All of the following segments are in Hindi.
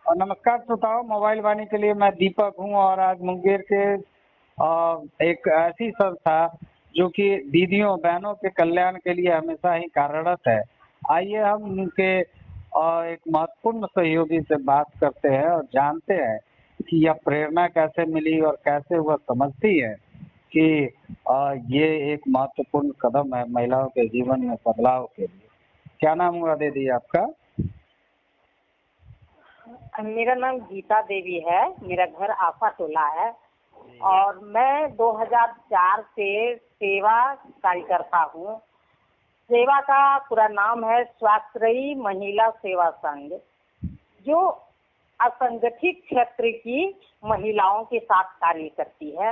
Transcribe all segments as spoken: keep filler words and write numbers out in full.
और नमस्कार श्रोताओं, मोबाइल वाणी के लिए मैं दीपक हूं और आज मुंगेर के अ, एक ऐसी संस्था जो कि दीदियों बहनों के कल्याण के लिए हमेशा ही कार्यरत है। आइए हम उनके अ, एक महत्वपूर्ण सहयोगी से बात करते हैं और जानते हैं कि यह प्रेरणा कैसे मिली और कैसे वह समझती है कि अ, ये एक महत्वपूर्ण कदम है महिलाओं के जीवन में बदलाव के लिए। क्या नाम हुआ दीदी आपका? मेरा नाम गीता देवी है। मेरा घर आफा टोला है और मैं दो हज़ार चार से सेवा कार्यकर्ता हूँ। सेवा का पूरा नाम है स्वाश्रयी महिला सेवा संघ, जो असंगठित क्षेत्र की महिलाओं के साथ कार्य करती है।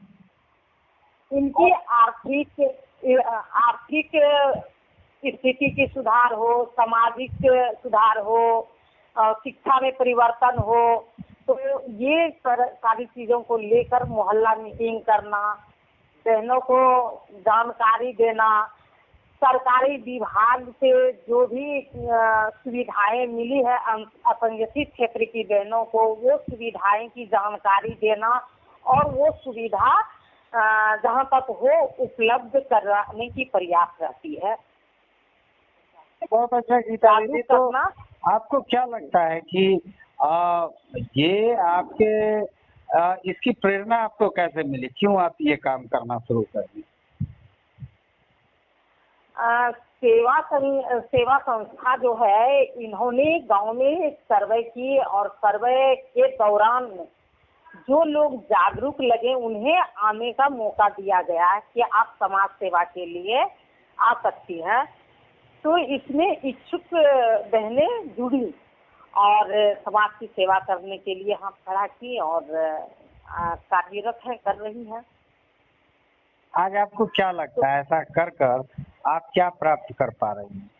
उनकी आर्थिक आर्थिक स्थिति की सुधार हो, सामाजिक सुधार हो, शिक्षा में परिवर्तन हो, तो ये सारी चीज़ों को लेकर मोहल्ला मीटिंग करना, बहनों को जानकारी देना, सरकारी विभाग से जो भी सुविधाएं मिली है असंगठित क्षेत्र की बहनों को, वो सुविधाएं की जानकारी देना और वो सुविधा जहां तक हो उपलब्ध कराने की प्रयास रहती है। बहुत अच्छा गीता दीदी। तो आपको क्या लगता है कि आ, ये आपके आ, इसकी प्रेरणा आपको कैसे मिली? क्यों आप ये काम करना शुरू कर दी? सेवा सेवा संस्था जो है, इन्होंने गांव में सर्वे की और सर्वे के दौरान जो लोग जागरूक लगे उन्हें आने का मौका दिया गया कि आप समाज सेवा के लिए आ सकती हैं। तो इसमें इच्छुक बहनें जुड़ी और समाज की सेवा करने के लिए हाथ खड़ा की और कार्यरत है, कर रही हैं। आज आपको क्या लगता है ऐसा कर कर आप क्या प्राप्त कर पा रही हैं?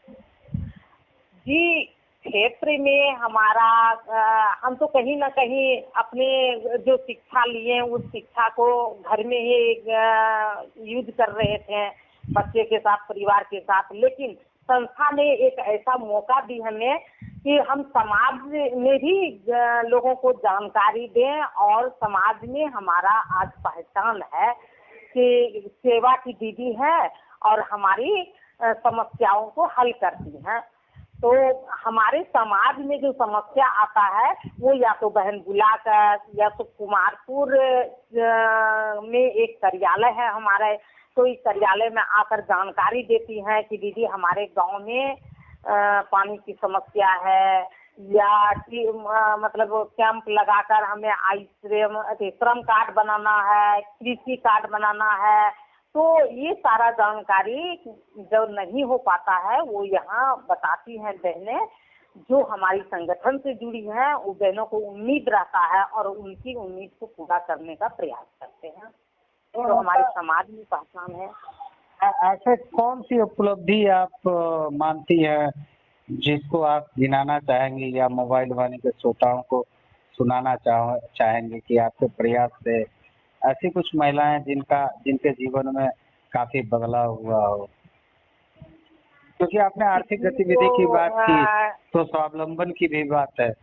जी, क्षेत्र में हमारा आ, हम तो कहीं ना कहीं अपने जो शिक्षा लिए उस शिक्षा को घर में ही यूज कर रहे थे, बच्चे के साथ, परिवार के साथ। लेकिन संस्था ने एक ऐसा मौका दी हमें कि हम समाज में भी लोगों को जानकारी दें और समाज में हमारा आज पहचान है कि सेवा की दीदी है और हमारी समस्याओं को हल करती हैं। तो हमारे समाज में जो समस्या आता है वो या तो बहन बुलाकर, या तो कुमारपुर में एक कार्यालय है हमारे, तो इस कार्यालय में आकर जानकारी देती हैं कि दीदी हमारे गांव में आ, पानी की समस्या है, या कि मतलब कैंप लगाकर हमें आश्रम श्रम कार्ड बनाना है, कृषि कार्ड बनाना है। तो ये सारा जानकारी जो नहीं हो पाता है वो यहाँ बताती हैं बहनें जो हमारी संगठन से जुड़ी हैं। वो बहनों को उम्मीद रहता है और उनकी उम्मीद को पूरा करने का प्रयास करते हैं। तो, तो हमारे समाज में पहचान है। ऐसे कौन सी उपलब्धि आप मानती है जिसको आप गिनाना चाहेंगे या मोबाइल वाणी के श्रोताओं को सुनाना चाह चाहेंगे कि आपके प्रयास से ऐसी कुछ महिलाएं जिनका जिनके जीवन में काफी बदलाव हुआ हो? क्योंकि आपने आर्थिक गतिविधि की बात की तो स्वावलंबन की भी बात है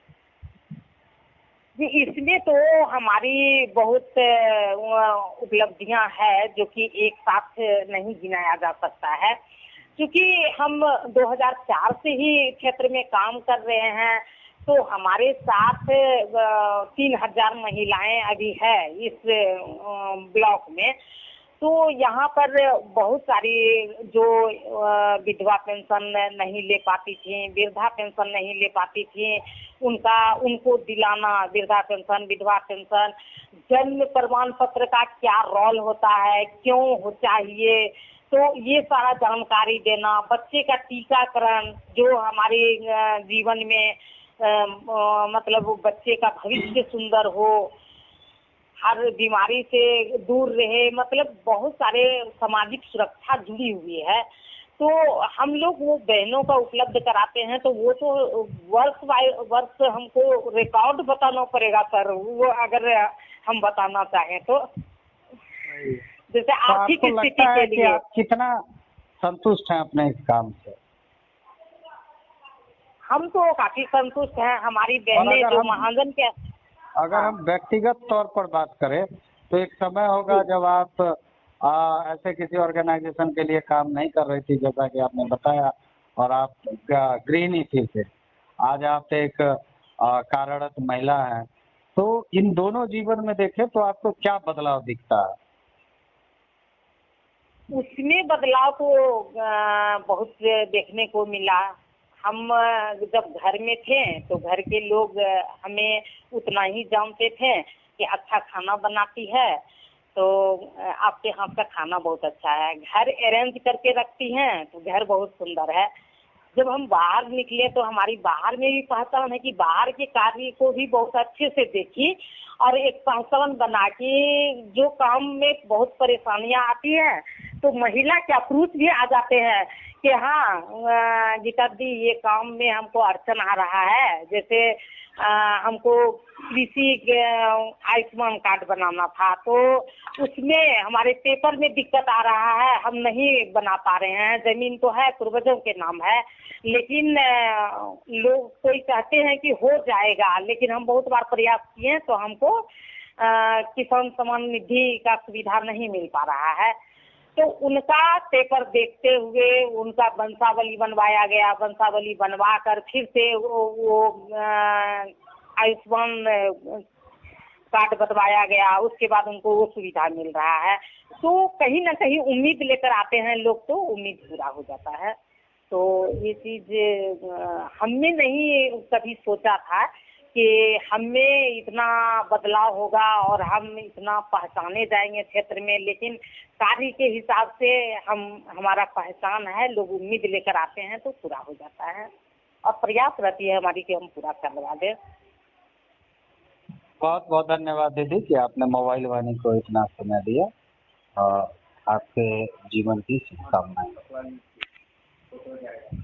जी। इसमें तो हमारी बहुत उपलब्धियां हैं जो कि एक साथ नहीं गिनाया जा सकता है, क्योंकि हम दो हज़ार चार से ही क्षेत्र में काम कर रहे हैं। तो हमारे साथ तीन हजार महिलाएं अभी है इस ब्लॉक में। तो यहाँ पर बहुत सारी जो विधवा पेंशन नहीं ले पाती थी, वृद्धा पेंशन नहीं ले पाती थी, उनका उनको दिलाना वृद्धा पेंशन, विधवा पेंशन, जन्म प्रमाण पत्र का क्या रोल होता है, क्यों हो चाहिए, तो ये सारा जानकारी देना, बच्चे का टीकाकरण जो हमारे जीवन में आ, आ, मतलब बच्चे का भविष्य सुंदर हो, हर बीमारी से दूर रहे, मतलब बहुत सारे सामाजिक सुरक्षा जुड़ी हुई है। तो हम लोग वो बहनों का उपलब्ध कराते हैं। तो वो तो वर्ष बाय वर्ष हमको रिकॉर्ड बताना पड़ेगा सर, वो अगर हम बताना चाहें तो। जैसे आर्थिक स्थिति के लिए आप कितना संतुष्ट हैं अपने इस काम से? हम तो काफी संतुष्ट हैं। हमारी और बहनें अगर जो हम महाजन के अगर हाँ हम व्यक्तिगत तौर पर बात करें तो एक समय होगा जी जब आप आ, ऐसे किसी ऑर्गेनाइजेशन के लिए काम नहीं कर रही थी, जैसा कि आपने बताया, और आप ग- गृहिणी थी फिर। आज आप एक आ, कार्यरत महिला हैं। तो इन दोनों जीवन में देखें तो आपको क्या बदलाव दिखता है? उसमें बदलाव तो अ, बहुत देखने को मिला। हम अ, जब घर में थे तो घर के लोग अ, हमें उतना ही जानते थे कि अच्छा खाना बनाती है, तो अ, आपके हाथ का खाना बहुत अच्छा है। घर अरेंज करके रखती हैं तो घर बहुत सुंदर है। जब हम बाहर निकले तो हमारी बाहर में भी पहचान है कि बाहर के कार्य को भी बहुत अच्छे से देखी और एक पहचान बना कि जो काम में बहुत परेशानियां आती है तो महिला क्या पुरुष भी आ जाते हैं कि हाँ अ, गीता दी ये काम में हमको अड़चन आ रहा है। जैसे अ, हमको कृषि के, अ, आयुष्मान कार्ड बनाना था तो उसमें हमारे पेपर में दिक्कत आ रहा है, हम नहीं बना पा रहे हैं। जमीन तो है, पूर्वजों के नाम है, लेकिन अ, लोग कोई कहते हैं कि हो जाएगा, लेकिन हम बहुत बार प्रयास किए तो हमको अ, किसान सम्मान निधि का सुविधा नहीं मिल पा रहा है। तो उनका पेपर देखते हुए उनका वंशावली बनवाया गया। वंशावली बनवा कर फिर से वो, वो अ, आयुष्मान अ, कार्ड बनवाया गया। उसके बाद उनको वो सुविधा मिल रहा है। तो कहीं ना कहीं उम्मीद लेकर आते हैं लोग तो उम्मीद पूरा हो जाता है। तो ये चीज अ, हमने नहीं कभी सोचा था कि हमें इतना बदलाव होगा और हम इतना पहचाने जाएंगे क्षेत्र में, लेकिन कार्य के हिसाब से हम हमारा पहचान है, लोग उम्मीद लेकर आते हैं तो पूरा हो जाता है और प्रयास रहती है हमारी कि हम पूरा करवा दें। बहुत बहुत धन्यवाद दीदी कि आपने मोबाइल वाणी को इतना समय दिया। और आपके जीवन की शुभकामनाएं।